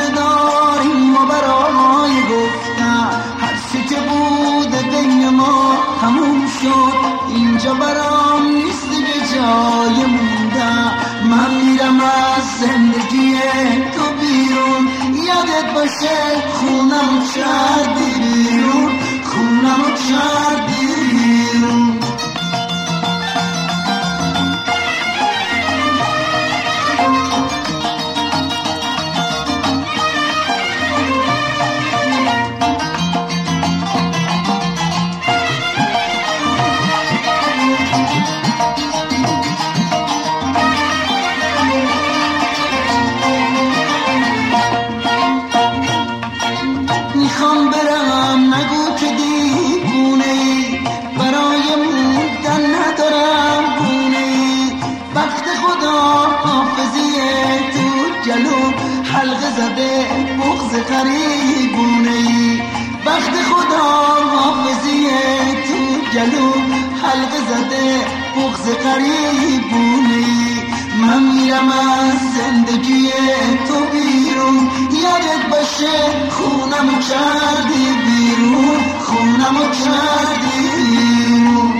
داریم و برای گفتن هر چی که بوده بین ما تموم شد. اینجا برام نیست دیگه جای موندن. من میرم از زندگی تو بیرون. یادت باشه خونمو کردی بیرون، خونمو کردی بیرون. میخوام برم نگو که دیوونه ای، برای موندن ندارم گونه ای. وقت خدا حافظیه تو جلو حلقه زده بغض قریبونه ای. وقت خدا حافظیه تو جلو حلقه زده بغض قریبونه ای. من میرم از زندگی تو بیرون. یادت باشه خونمو کردی بیرون، خونمو کردی بیرون.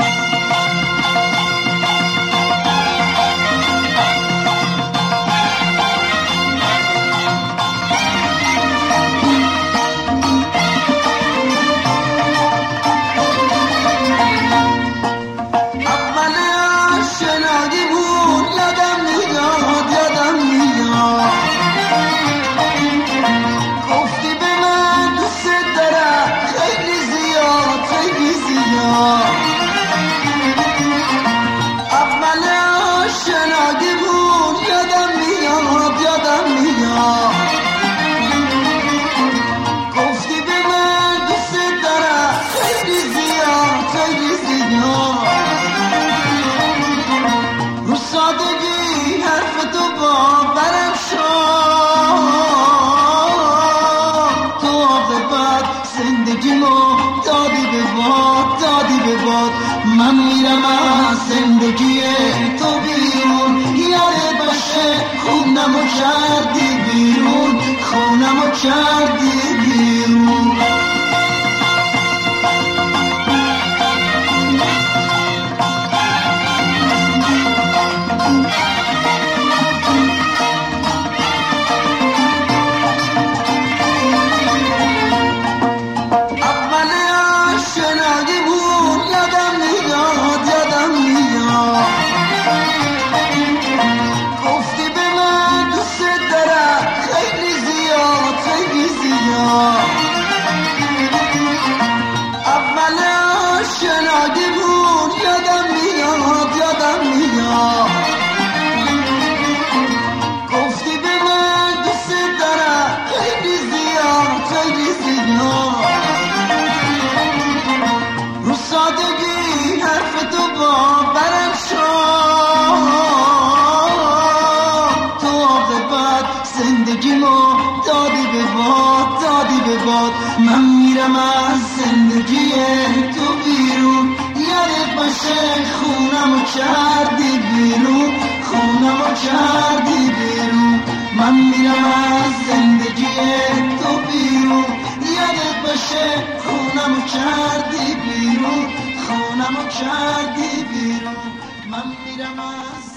من میرم از زندگی تو بیرون. یادت باشه خونمو کردی بیرون، خونمو کردی بیرون. من میرم از زندگی تو بیرون. یادت باشه خونمو کردی بیرون، خونمو کردی بیرون. من میرم از زندگی تو بیرون. یادت باشه خونمو کردی بیرون، خونمو کردی بیرون. من میرم از